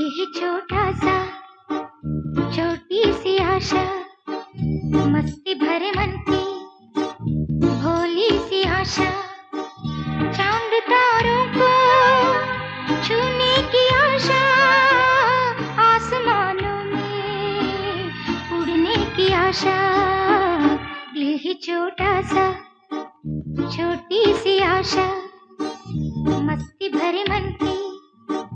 ही छोटा सा, छोटी सी आशा, मस्ती भरे मन की भोली सी आशा। चांद तारों को छूने की आशा, आसमानों में उड़ने की आशा। ये ही छोटा सा, छोटी सी आशा, मस्ती भरे मन की